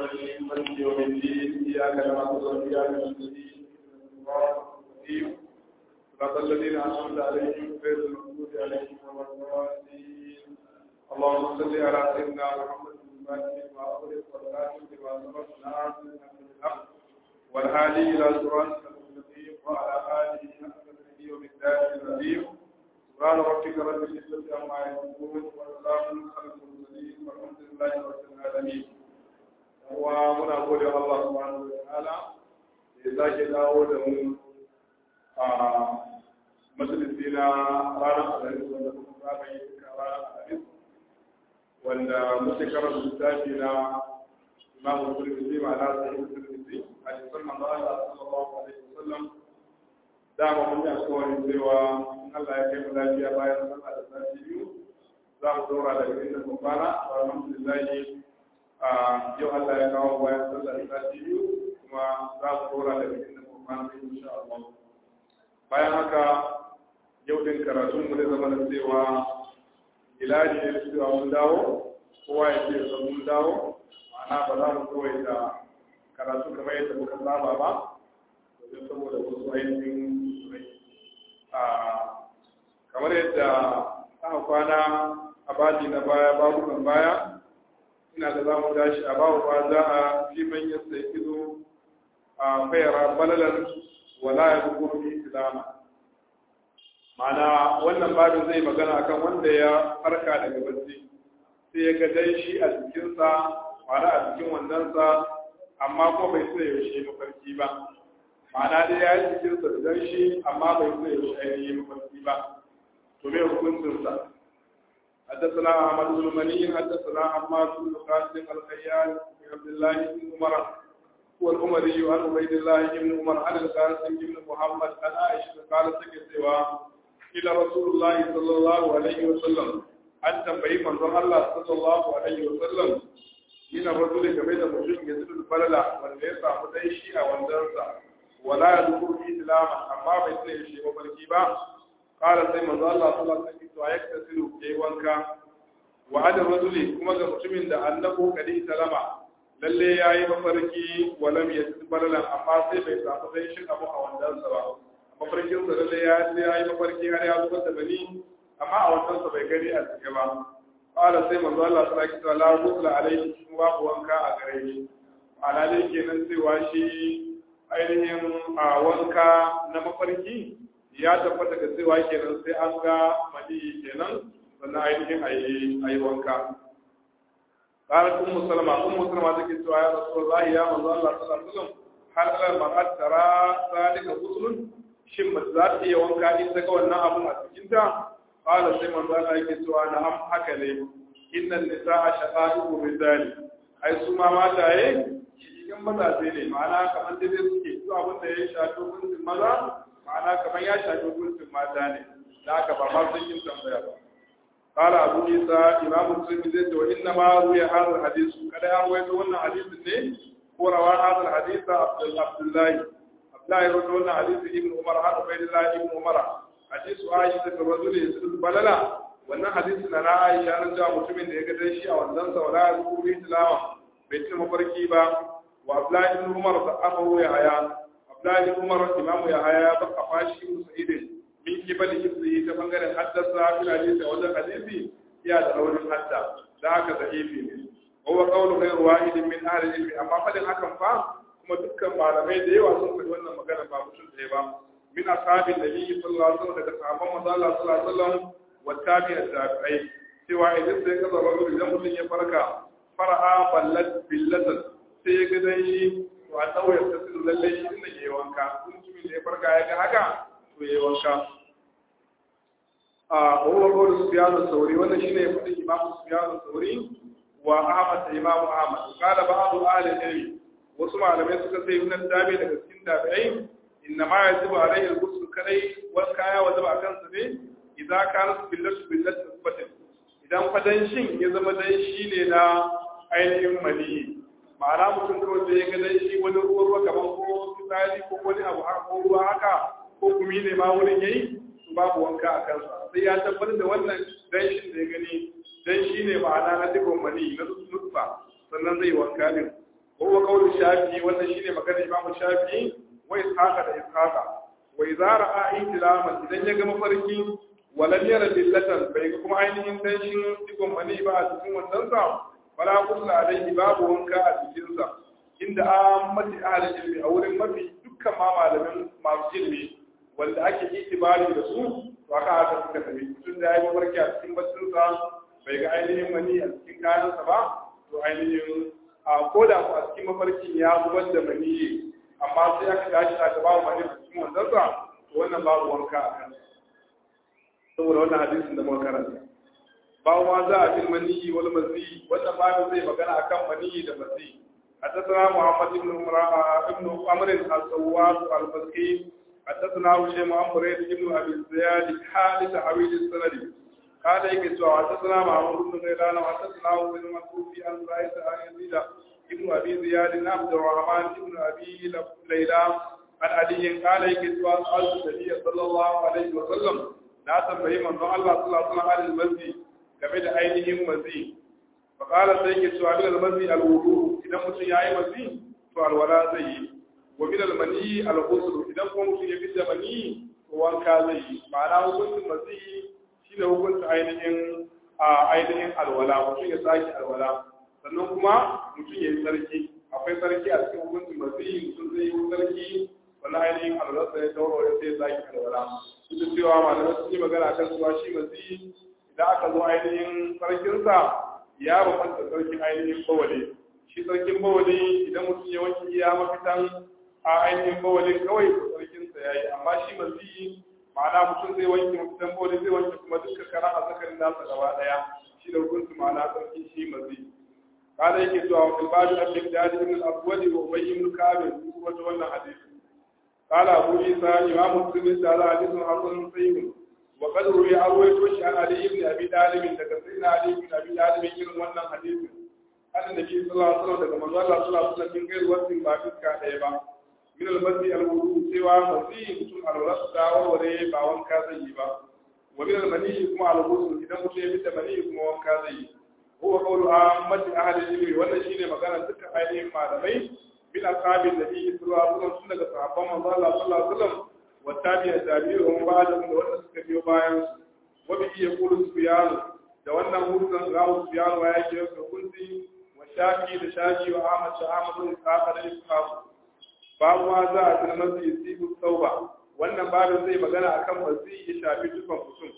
الرحيم مالك يوم الدين إياك نعبد وإياك نستعين صراط الذين أنعمت عليهم غير المغضوب عليهم ولا الضالين اللهم صل على سيدنا محمد الفاتح لما أغلق والخاتم لما سبق ناصر الحق والهادي إلى صراطك المستقيم وعلى آله حق قدره ومقداره العظيم سبحان ربك رب العزة عما يصفون وسلام على المرسلين والحمد لله رب العالمين. ومن أقول الله سبحانه وتعالى إذا جاءوا لهم majalisina ranar alhamis wanda kuma saba yi duka ranar alhamis wanda muke karanta littafi na imamu turmisi ma'ana sahih turmisi a cikin manzo Allah sallallahu alaihi wasallam dama mun yi alƙawarin cewa in Allah ya kai mu lafiya bayan sallah da sati biyu za mu dora daga inda mun fara alhamdulillah yau Allah ya kawo bayan sallah da sati biyu kuma za mu dora daga inda mun fara insha Allah. Bayan haka yau din karatun mu zai zama da cewa ilaji ne cewa mun dawo kowa ya ce san mun dawo ma'ana ba za mu kawai da karatu kamar yadda muka saba ba domin saboda wasu ainihin kamar yadda aka kwana a baji na baya babukan baya ina da za mu tashi a babu ba za a fi manyan sai ido a fayara balalan wala ya zuku fi islama ma'ana wannan babin zai magana akan wanda ya farka daga bacci sai ya ga danshi a jikinsa ma'ana a cikin wandonsa amma ko bai so ya shi mafarki ba ma'ana dai ya yi jikinsa da danshi amma bai so ya shi ainihin mafarki ba to me hukuncinsa حدثنا أحمد بن مني حدثنا عمار بن قاسم الخيال بن عبد الله بن عمر والعمري عن عبيد الله بن عمر عن القاسم بن محمد عن عائشة قالت سكتوا إلى رسول الله صلى الله عليه وسلم أن تنبئي من الله صلى الله عليه وسلم إن الرجل كميت مجرد يزيد البللة وليس مديشي أو اندرسا ولا يدخل في إسلاما أما بيسنه شيء ومركيبا قال سيما الله صلى الله عليه وسلم ويكتسل كيوانكا وعد الرجل كما مجرد أنه قد إسلama lalle ya yi mafarki walam ya ci balalan amma sai bai samu danshin abu a wandansa ba mafarkinsa lalle ya yi mafarki har ya zubar da bani amma a wandansa bai gani a cike ba ƙwala sai manzo Allah sallallahu alaihi wasallam gusla alaihi kuma babu wanka a gare shi ana dai kenan cewa shi ainihin a wanka na mafarki ya tabbata ga cewa kenan sai an ga mani kenan sannan ainihin ayi wanka. قالت أم سلمة تكي يا رسول الله يا من الله صلى الله عليه وسلم هل على المرأة ترى ذلك غسل شم ذات هي وانكا إذا كنا أبو أسكنتا قال سيما الله يكي نعم حكلي إن النساء شقائق بالذال أي سما ما تاي cikin mazaje ne ma'ana kamar da zai suke su abin da ya shafi hukuncin maza ma'ana kamar ya shafi hukuncin mata ne da aka ba ma sun yin tambaya ba. قال أبو عيسى إمام الترمذي وإنما روي هذا الحديث كذا أرويت وانا حديث النيل وروى هذا الحديث عبد الله يروي حديث ابن عمر عن عبيد الله ابن عمر حديث عائشة الرجل يسد البللة وانا حديث لنا عائشة نجا متمن يجد شيء وانزل ولا يذكر به تلاوة بيت المبركيبة وعبد الله بن عمر أبو يحيى عبد الله بن عمر إمام يحيى بقى فاشي مسعيد min kibali hifzihi ta bangaren haddasa fil hadisi a wajen hadisi ya da raunin hadda da haka da'ifi ne wa qawlu ghayr wahidin min ahli ilmi amma fadin hakan fa kuma dukkan malamai da yawa sun faɗi wannan magana ba mutum ɗaya ba min ashabin nabi sallallahu alaihi wasallam daga sahabban manzo Allah sallallahu alaihi wasallam wa tabi'at tabi'ai cewa idan sai ka zaba idan mutum ya farka fara'a ballat billatan sai ya ga dai shi to a tawayar tasirin lalle shi din da ke wanka mutumin da ya farka ya ga haka to yayi wanka وهو قول سفيان الثوري وانا شنو يقول الإمام سفيان الثوري وأحمد الإمام أحمد قال بعض أهل العلم وسمع لم يسكت من التابع لكسكين تابعين إنما يجب عليه الغسل كلي والكايا وجب كان سبي إذا كانت بلة نسبة إذا فدنشين يزم دنشي لنا ainihin mani ma'ana mutum kawai da ya ga danshi wani ruwa kamar ko fitsari ko wani abu ko ruwa haka ko gumi ne ma wurin yayi babu wanka a kansa sai ya tabbatar da wannan danshin da ya gani danshi ne ma'ana na dukkan mani na nutfa sannan zai wanka din huwa qawlu shafi'i wannan shine magana imam shafi'i wa ishaqa da ishaqa wa idza ra'a ihtilaman idan ya ga mafarki walam yara lillatan bai ga kuma ainihin danshin digon mani ba a cikin wannan sa wala kusla alaihi babu wanka a cikin sa inda ammati ahli ilmi a wurin mafi dukkan ma malamin masu ilmi wanda ake itibari da su to aka suka tafi tun da yayi mafarki a cikin baccin sa bai ga ainihin mani a cikin kayan sa ba to ainihin ko da ku a cikin mafarkin ya zubar da mani amma sai aka tashi aka ba mani a cikin wannan sa to wannan babu wanka a kan saboda wannan hadisin da muka karanta babu ma za a fil mani wal mazi wannan babu zai magana akan mani da mazi حدثنا محمد بن عمرو الصواب البصري حدثنا هشام عن بريد بن ابي الزياد حال تعويل السند قال يكتب حدثنا محمود بن غيلان وحدثنا ابن مسعود عن زائد عن يزيد ابن ابي زياد عبد الرحمن بن ابي ليلى عن علي قال يكتب سألت النبي صلى الله عليه وسلم لا تنبهي من الله صلى الله عليه وسلم عن المسجد game da ainihin mazi faƙala sai ke cewa min almazi alwudu idan mutum ya yi mazi to alwala zai yi wa min almani alghusl idan kuma mutum ya fita mani to wanka zai yi ma'ana hukuncin mazi shine hukuncin ainihin alwala mutum ya sake alwala sannan kuma mutum ya yi sarki akwai sarki a cikin hukuncin mazi mutum zai yi sarki wannan ainihin alwala sai ya dauro ya sai ya sake alwala duk da cewa malamai sun yi magana kan cewa shi mazi idan aka zo ainihin sarkinsa ya bambanta sarkin ainihin bawali shi sarkin bawali idan mutum ya wanke iya mafitan a ainihin bawali kawai sarkinsa ya yi amma shi mazi ma'ana mutum zai wanke mafitan bawali zai wanke kuma duka kara a zakarin nasa gaba daya shi da hukunci ma'ana sarkin shi mazi kada yake cewa wa filbadi abin da ibn al-aswadi wa ubayy ibn ka'ab kuma ta wannan hadisi قال أبو عيسى إمام مسلم قال حديث حسن صحيح وقد روي أرويت عن علي بن أبي طالب تكسرنا علي بن أبي طالب من wannan حديث أن النبي صلى الله عليه وسلم daga manzo Allah sallallahu alaihi wasallam min gairi wasin ba fiska ɗaya ba min al-masjid al-wudu cewa masjid mutum al-rasu da warware ba wanka zai yi ba wa min al-mani kuma al-ghusl idan mutum ya fita mani kuma wanka zai yi huwa qawlu ammati ahli al-ilm wannan shine magana dukkan ainihin malamai min ashabin nabi sallallahu alaihi wasallam sun daga sahabban manzo Allah sallallahu alaihi wasallam wa tabi'a tabi'uhum ba'dahum da wanda suka biyo bayan wa bi yaqulu sufyan da wannan hutun rawu sufyan wa yake yau kunti wa shafi da shafi wa ahmad da ahmad da ishaq da ishaq babu ma za a tuna masu yasibu tauba wannan babin zai magana akan masu ya shafi dukkan mutum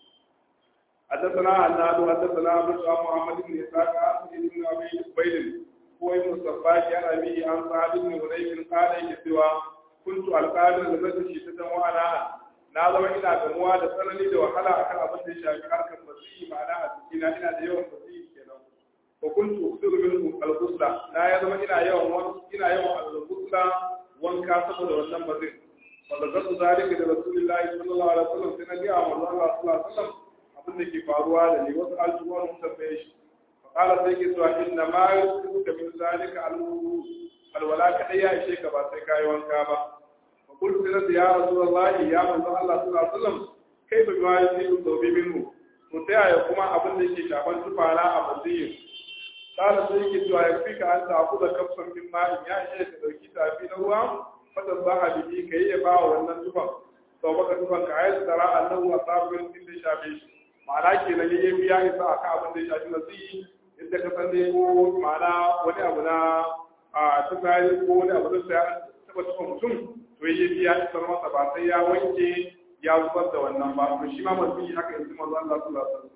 حدثنا عناد حدثنا ابو محمد بن اسحاق بن ابي عبيد هو ابن الصفاج عن ابي عن سعد بن هريره قال يكتوى كنت القادر لمسجد شتى وانا na zama ina gamuwa da tsanani da wahala akan abin da ya shafi harkar masihi ma'ana a cikina ina da yawan masihi kenan wa kuntu uksiru min al-ghusla na ya zama ina yawan al-ghusla wanka saboda wannan bazin fa da zasu zalika da rasulullahi sallallahu alaihi wasallam sai na ga manzo Allah sallallahu alaihi wasallam abin da ke faruwa da ni wasu aljuwan mun tambaye shi fa qala sai ke cewa inna ma yusibuka min zalika al-wala kadai ya ishe ka ba sai kai wanka ba قلت له يا رسول الله يا من الله صلى الله عليه وسلم كيف بما يصيب الثوب منه متى يقوم abin da yake shafan tufana a madina kana sai yake cewa ya fika an ta akuda kafsan min ma'in ya ishe ka dauki tafi na ruwa fata zaha bihi kai ya ba wannan tufan sau baka tufan ka ayat tara annahu asabun din da shafe shi ma'ana kenan yayi biya isa aka abin da ya shafi nasi inda ka san dai ko ma'ana wani abu na a tsari ko wani abu da ya taba tufan mutum to yi biya isar masa ba sai ya wanke ya zubar da wannan ba to shi ma masu haka yanzu manzo Allah sallallahu alaihi wasallam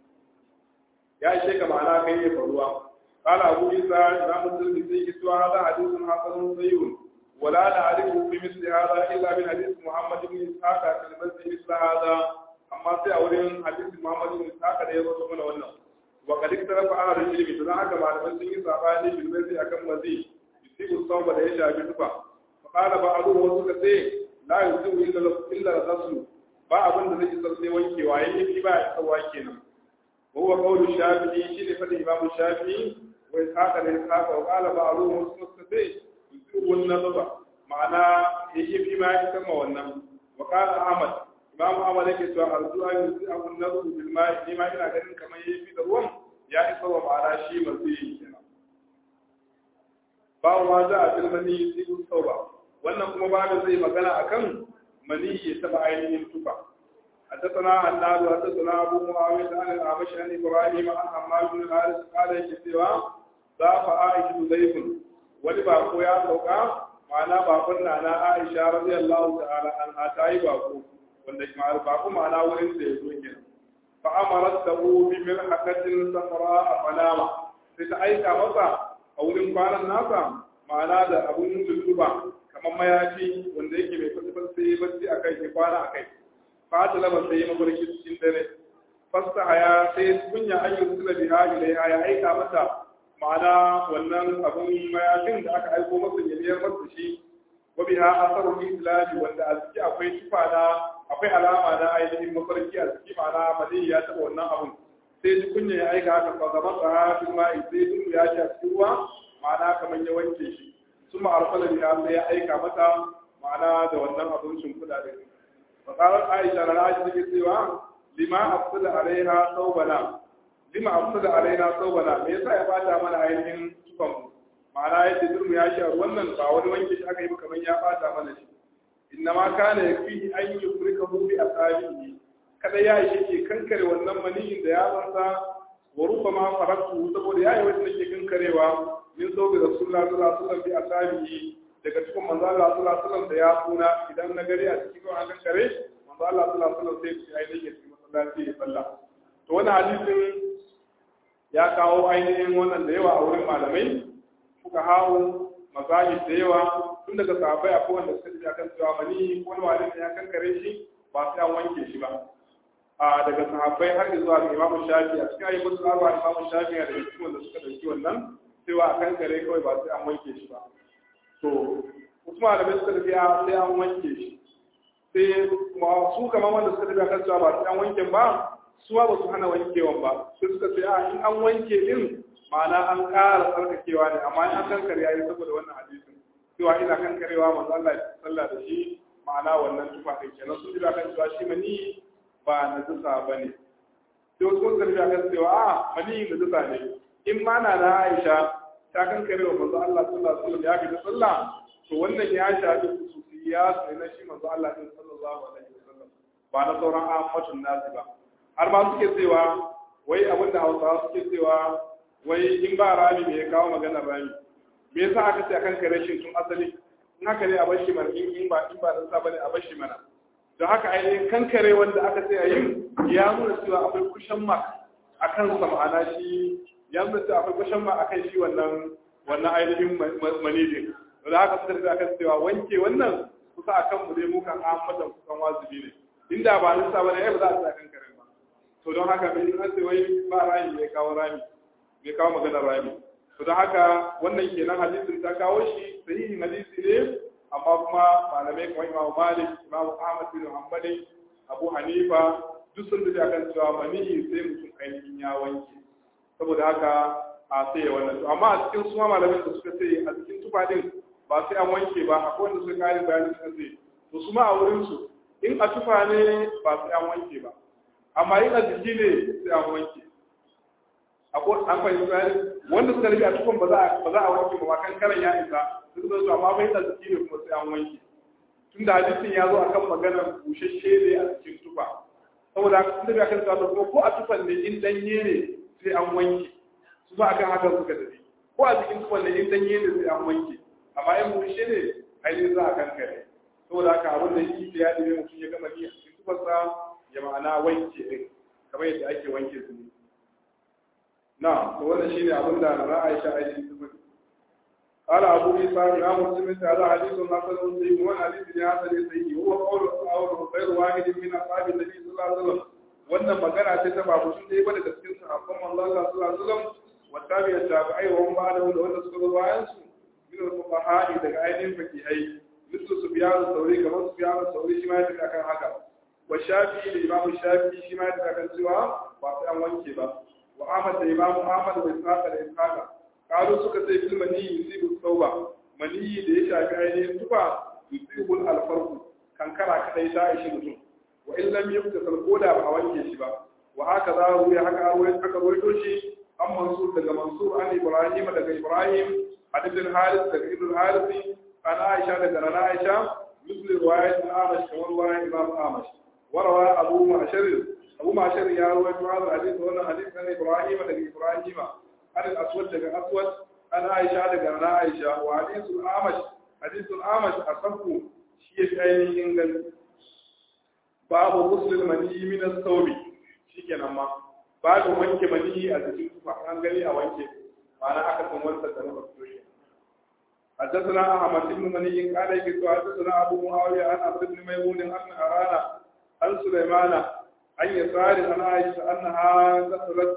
ya ce ka ma'ana kai ya faruwa qala abu isa imam muslim sai ki tuwa hada hadithun hasanun sayyid wala na'rifu bi mithli hada illa min hadith muhammad ibn ishaq al-mazdi misla hada amma sai a wurin hadith muhammad ibn ishaq da ya zo mana wannan wa qad iktarafa ahli ilmi to dan haka malaman sun yi sabani bil mazdi akan mazi yusibu sawba da ya shafi tufa قال بعضهم wasu sai la yusibu illa al-ghusl ba abin da zai isar sai wankewa yayin ba ya tsawa kenan huwa qawlu shafi'i shi ne fadin imam shafi'i wa ishaqa da ishaqa wa qala ba'dhum wasu sai yusibu an-nazaba ma'ana yayin ba ya tsama wannan wa qala ahmad imam ahmad yake cewa arzu an yusibu an-nazaba bil ma'i ni ma ina ganin kamar yayin da ruwan ya isa wa ma'ana shi mazi kenan babu ma za a fil mani yusibu tauba wannan kuma babu zai magana akan mani ya taba ainihin tufa حدثنا عناد حدثنا ابو معاويه عن الاعمش عن ابراهيم عن عمار بن الحارث قال يكتوى ضاف عائشه ضيف ولباقو يا سوقا معنا باقنا انا عائشه رضي الله تعالى عنها تاي باقو wanda kuma baƙo ma'ana wurin da ya zo kenan fa amarat tahu bi milhaqatin safra falama sai ta aika masa a wurin kwanan nasa ma'ana da abun lulluba kamar mayafi wanda yake mai fasifan sai bacci akai ke kwana akai fatala ba sai mafarki cikin dare fasta haya sai kunya ayyuka sula biha ilaiha ya aika mata ma'ana wannan abun mayafin da aka aiko masa yaliyar masa shi wa biha asaru islami wanda a ciki akwai tufana akwai alama na ainihin mafarki a ciki ma'ana mali ya taɓa wannan abun sai ji kunya ya aika haka fa zama sahabin ma'i sai duk ya ci a cikin ruwa ma'ana kamar ya wanke shi sun ma'arfala biha sai ya aika mata ma'ana da wannan abun shimfiɗa da shi فقالت عائشة لنا take cewa lima afsada alaiha thawbana me yasa ya bata mana ainihin tufan mu ma'ana yadda durmu ya shi wannan ba wani wanke shi aka yi kamar ya bata mana shi innama kana yakfihi an yufrikahu bi asabihi kada ya yi ke kankare wannan maniyin da ya bansa wa rubama faratu saboda yayi wanda ke kankarewa min sauki rasulullahi sallallahu alaihi wasallam bi asabihi daga cikin manzo Allah sallallahu alaihi wasallam da ya kuna idan na gari a cikin wannan kare manzo Allah sallallahu alaihi wasallam sai ya yi cikin masallaci ya salla to wannan hadisin ya kawo ainihin wannan da yawa a wurin malamai kuka hawo mazahib da yawa tun daga sahabbai akwai wanda suka ji akan cewa mani wani wani ya kankare shi ba sai an wanke shi ba a daga sahabbai har zuwa ga Imam Shafi a cikin ayyukan sahaba Imam Shafi da cikin wanda suka dauki wannan cewa a kankare kawai ba sai an wanke shi ba to wasu malamai suka tafiya sai an wanke shi sai su kamar wanda suka tafiya kan cewa ba sai an wanke ba su ba su hana wankewan ba sai suka ce a in an wanke din ma'ana an ƙara tsarkakewa ne amma in an kankare yayi saboda wannan hadisin cewa ina kankarewa manzo Allah ya sallah da shi ma'ana wannan tufa kai kenan su tafiya kan cewa shi mani ba najasa bane sai wasu suka tafiya kan cewa a mani najasa ne in ma na Aisha ta kankare wa manzo Allah sallallahu alaihi wasallam ya ga sallah to wannan ya shafi khususiyya sai na shi manzo Allah sallallahu alaihi wasallam ba na sauran ahmadun nasi ba har ma suke cewa wai abinda Hausawa suke cewa wai in ba rami me ya kawo magana rami me yasa aka ce kankare shi tun asali in haka ne a bashi mana in ba dan sa bane a bashi mana don haka ainihin kankare wanda aka ce a yin ya nuna cewa akwai kushan mark akan sa ma'ana shi yanzu da akwai kwashen ma akan shi wannan ainihin manijin da haka suka rufe akan cewa wanke wannan kusa akan mu dai mukan ahmadan kusan wajibi ne inda ba nisa bane ai ba za a sa kan karen ba to don haka bai an ce wai ba rami bai kawo magana rami to don haka wannan kenan hadisin ta kawo shi sahihin hadisi ne amma kuma malamai kamar Imam Malik Imam Ahmad bin Hanbali Abu Hanifa duk sun rufe akan cewa maniyi sai mutum ainihin ya wanke saboda haka a sai wannan to amma a cikin suma malamin da suka ce a cikin tufa din ba sai an wanke ba akwai wanda suka kare bayani suka ce to su ma a wurin su in a tufa ne ba sai an wanke ba amma in a jiki ne sai an wanke akwai an fahimta wanda suka rike a tufan ba za a wanke ba kan karan ya isa duk da su amma bai da jiki ne kuma sai an wanke tunda hadisin ya zo akan maganar bushashe ne a cikin tufa saboda haka tunda ya kan sa kuma ko a tufan ne in danye ne sai an wanke su ba akan haka suka tafi ko a cikin tuban da yin danye ne sai an wanke amma in bushe ne ainihin za a kankare saboda haka abin da yake ya dame mutum ya gama ni a cikin tubarsa ya ma'ana wanke din kamar yadda ake wanke su ne na to wannan shine abin da na Aisha ainihin tubar قال أبو عيسى إمام مسلم هذا حديث حسن صحيح وحديث حسن صحيح هو قول غير واحد من أصحاب النبي صلى الله عليه وسلم wannan magana ce ta babu sun dai bada cikin sahabban manzo Allah sallallahu alaihi wasallam wa tabi'a tabi'ai wa hum ba'da da wanda suka zo bayan su min al-fuqaha daga ainihin fakihai mislu Sufyan al-Thawri kamar Sufyan al-Thawri shi ma ya taka kan haka wa Shafi'i da Imam Shafi'i shi ma ya taka kan cewa ba sai an wanke ba wa Ahmad da Imam Ahmad da Ishaq da Ishaq kalu suka ce fil mani yusibu tauba mani da ya shafi ainihin tufa yusibul al-farqu kankara kadai ta ishi mutum wa in lam yubtasal koda ba a wanke shi ba wa haka za ruwa haka aka rawaito shi an Mansur daga Mansur an Ibrahim daga Ibrahim عن ابن الحارث ابن الحارث عن عائشة عن عائشة مثل رواية الأعمش كما رواية الإمام الأعمش وروى أبو معشر يا روى هذا الحديث وأنا حديث عن إبراهيم عن الأسود عن أسود عن عائشة عن عائشة وحديث الأعمش أصبه شيء أين إنجل باب غسل المني من الثوب شيء ما باب wanke mani a cikin tufa an gani a wanke ma'ana aka san wanda da na fasiri حدثنا أحمد بن مني قال يكتب حدثنا أبو معاوية عن عبد بن ميمون أن أرانا عن سليمان عن يسار عن عائشة أنها غسلت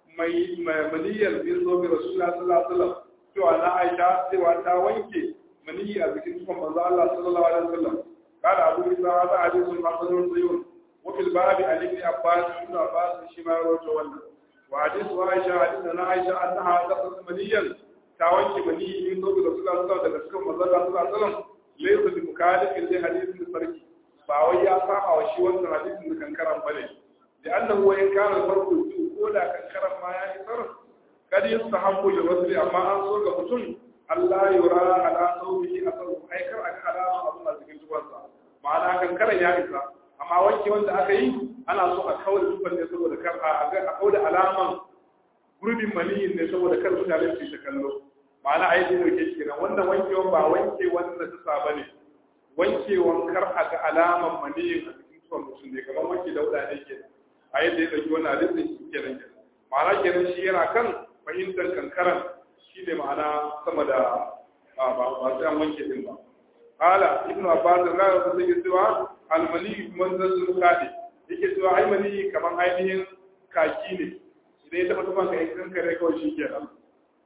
منيا في ثوب رسول الله صلى الله عليه وسلم سوى أن عائشة سوى تاوينك مني أذكر من الله صلى الله عليه وسلم قال أبو عيسى هذا حديث حسن صحيح وفي الباب عن ابن عباس شمال وجوانا وحديث عائشة حديثنا عائشة أنها غسلت منيا تاوينك مني من ثوب رسول الله صلى الله عليه وسلم ليس بمخالف لحديث الفرق فهو يصح وشيوان حديث كنكرم بني لأنه وإن كان الفرق ولا كنكرم ما يصير قد يستحب للرسل أما أنصر لفتن الله يرى على ثوبه أثره أي كر على أبو الذين تبصر معناه كنكرم يا إسا أما وجه وانت أخي أنا سوء أكول تبصر يسوع ذكر أكول علامة gurbin maniyin ne saboda kar mutane su ta kallo ma'ana ai dai dauke shi kenan wannan wankewan ba wanke wanda ta saba ne wankewan kar a ga alaman maniyin a cikin tuwon mutum ne kamar wanke dauda ne kenan a yadda ya dauki wannan hadisin shi kenan ma'ana kenan shi yana kan fahimtar kankaran shi ne ma'ana sama da ba sai an wanke din ba qala ibnu abbas radiyallahu anhu yake cewa al-mani manzal qadi yake cewa ai mani kamar ainihin kaki ne idan ya taɓa tuban ka yankin kare kawai shi ke nan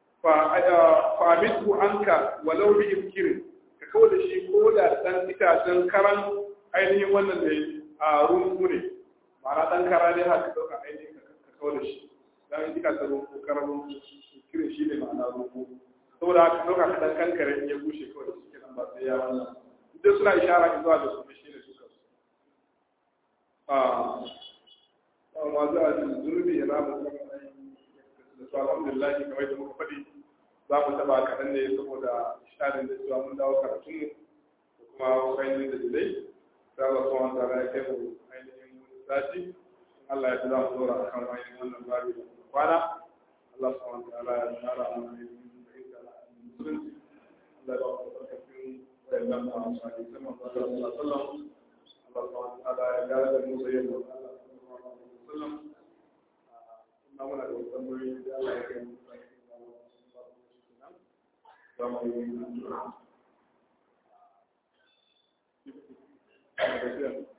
fa'amitu anka walau bi imkirin ka kawo da shi ko da ɗan itacen karan ainihin wannan ne a rungu ne ma'ana ɗan kara ne haka ɗauka ainihin ka kawo da shi ɗan itacen rungu karan rungu kirin shi ne ma'ana rungu saboda haka ɗauka ka ɗan kankare in ya bushe kawai da shi ke nan ba sai ya wannan duk suna ishara zuwa da su shi ne suka masu a zunubi ya namu da su alhamdulillah kamar da muka faɗi za mu taɓa kaɗan ne saboda shaɗin da cewa mun dawo karatunmu da kuma wasu ainihin da dalilai da Allah su wanda ya kai mu ainihin sati Allah ya fi za mu zora a kan ainihin wannan babi da kwana Allah su wanda ya tsara a ainihin fahimta na musulunci Allah ya ba mu tsarkafin wayannan masu hadisan masu Allah sallallahu alaihi wasallam Allah su wanda ya gara da mu zai yi sallam na muna da wasu tambayoyi da Allah ya kai mu za mu yi